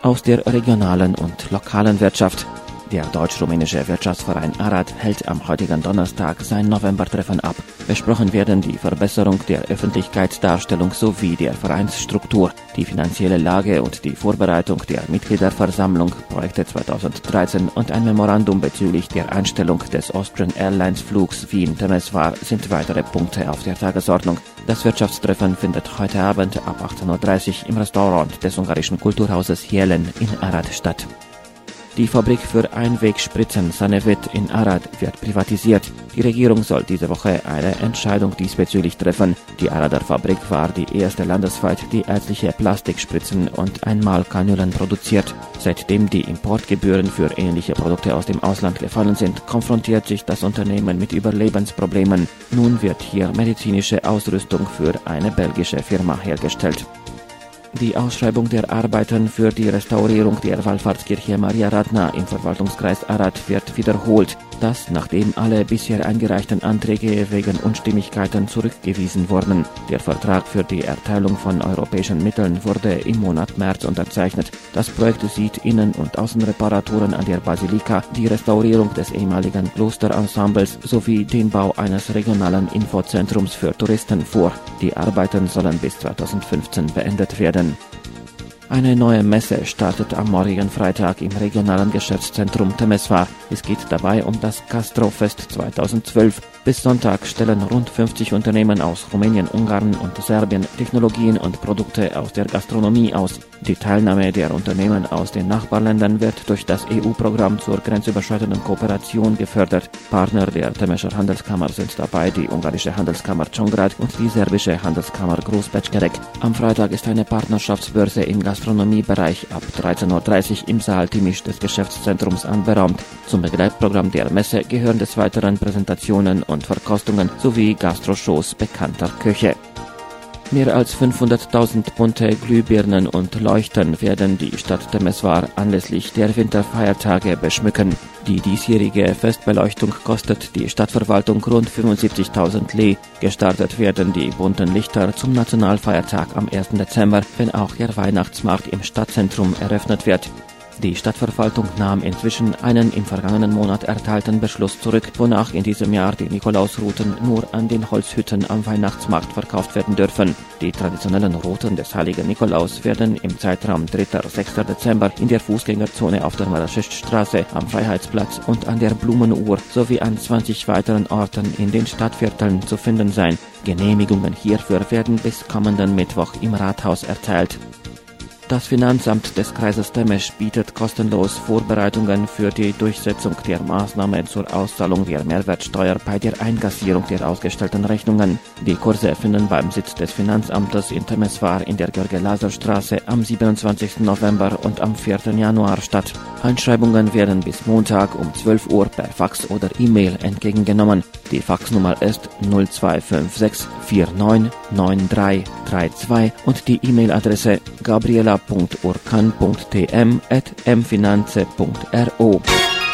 aus der regionalen und lokalen Wirtschaft. Der deutsch-rumänische Wirtschaftsverein Arad hält am heutigen Donnerstag sein Novembertreffen ab. Besprochen werden die Verbesserung der Öffentlichkeitsdarstellung sowie der Vereinsstruktur, die finanzielle Lage und die Vorbereitung der Mitgliederversammlung, Projekte 2013 und ein Memorandum bezüglich der Einstellung des Austrian Airlines Flugs Wien-Temeswar sind weitere Punkte auf der Tagesordnung. Das Wirtschaftstreffen findet heute Abend ab 18.30 Uhr im Restaurant des ungarischen Kulturhauses Jelen in Arad statt. Die Fabrik für Einwegspritzen Sanevit in Arad wird privatisiert. Die Regierung soll diese Woche eine Entscheidung diesbezüglich treffen. Die Arader Fabrik war die erste landesweit, die ärztliche Plastikspritzen und Einmalkanülen produziert. Seitdem die Importgebühren für ähnliche Produkte aus dem Ausland gefallen sind, konfrontiert sich das Unternehmen mit Überlebensproblemen. Nun wird hier medizinische Ausrüstung für eine belgische Firma hergestellt. Die Ausschreibung der Arbeiten für die Restaurierung der Wallfahrtskirche Maria Radna im Verwaltungskreis Arad wird wiederholt. Das, nachdem alle bisher eingereichten Anträge wegen Unstimmigkeiten zurückgewiesen wurden. Der Vertrag für die Erteilung von europäischen Mitteln wurde im Monat März unterzeichnet. Das Projekt sieht Innen- und Außenreparaturen an der Basilika, die Restaurierung des ehemaligen Klosterensembles sowie den Bau eines regionalen Infozentrums für Touristen vor. Die Arbeiten sollen bis 2015 beendet werden. Eine neue Messe startet am morgigen Freitag im regionalen Geschäftszentrum Temeswar. Es geht dabei um das Gastrofest 2012. Bis Sonntag stellen rund 50 Unternehmen aus Rumänien, Ungarn und Serbien Technologien und Produkte aus der Gastronomie aus. Die Teilnahme der Unternehmen aus den Nachbarländern wird durch das EU-Programm zur grenzüberschreitenden Kooperation gefördert. Partner der Temescher Handelskammer sind dabei die ungarische Handelskammer Csongrád und die serbische Handelskammer Großbečkerek. Am Freitag ist eine Partnerschaftsbörse im Gastronomiebereich ab 13.30 Uhr im Saal Timiș des Geschäftszentrums anberaumt. Zum Begleitprogramm der Messe gehören des Weiteren Präsentationen und Verkostungen sowie Gastroshows bekannter Köche. Mehr als 500.000 bunte Glühbirnen und Leuchten werden die Stadt Temeswar anlässlich der Winterfeiertage beschmücken. Die diesjährige Festbeleuchtung kostet die Stadtverwaltung rund 75.000 Lei. Gestartet werden die bunten Lichter zum Nationalfeiertag am 1. Dezember, wenn auch der Weihnachtsmarkt im Stadtzentrum eröffnet wird. Die Stadtverwaltung nahm inzwischen einen im vergangenen Monat erteilten Beschluss zurück, wonach in diesem Jahr die Nikolausrouten nur an den Holzhütten am Weihnachtsmarkt verkauft werden dürfen. Die traditionellen Routen des Heiligen Nikolaus werden im Zeitraum 3.-6. Dezember in der Fußgängerzone auf der Marascheststraße, am Freiheitsplatz und an der Blumenuhr sowie an 20 weiteren Orten in den Stadtvierteln zu finden sein. Genehmigungen hierfür werden bis kommenden Mittwoch im Rathaus erteilt. Das Finanzamt des Kreises Temeș bietet kostenlos Vorbereitungen für die Durchsetzung der Maßnahme zur Auszahlung der Mehrwertsteuer bei der Einkassierung der ausgestellten Rechnungen. Die Kurse finden beim Sitz des Finanzamtes in Temeswar in der George-Lazar-Straße am 27. November und am 4. Januar statt. Einschreibungen werden bis Montag um 12 Uhr per Fax oder E-Mail entgegengenommen. Die Faxnummer ist 0256 49 9332 und die E-Mail-Adresse gabriela.urcan.tm@mfinanze.ro.